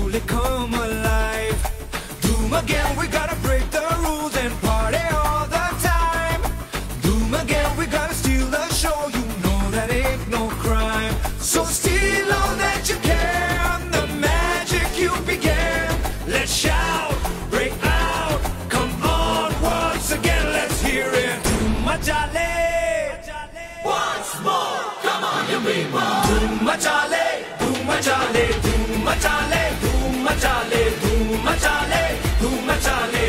slowly come alive. Boom again, we gotta break the rules and party all the time. Boom again, we gotta steal the show, you know that ain't no crime. So steal all that you can, the magic you began. Let's shout, break out, come on once again, let's hear it. Dhumachale, once more, come on, you mean more. Dhumachale, dhumachale, dhumachale, dhumachale, dhumachale, dhumachale,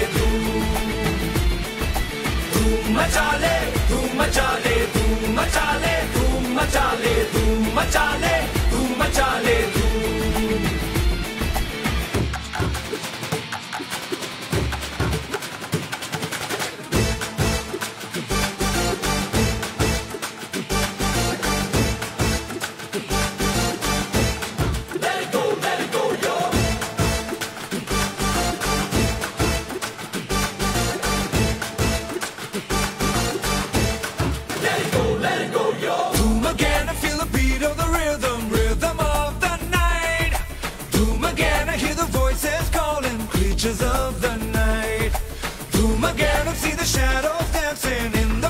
dhumachale, dhumachale, dhumachale, dhumachale, dhumachale, dhumachale, of the night. Boom again, I see the shadows dancing in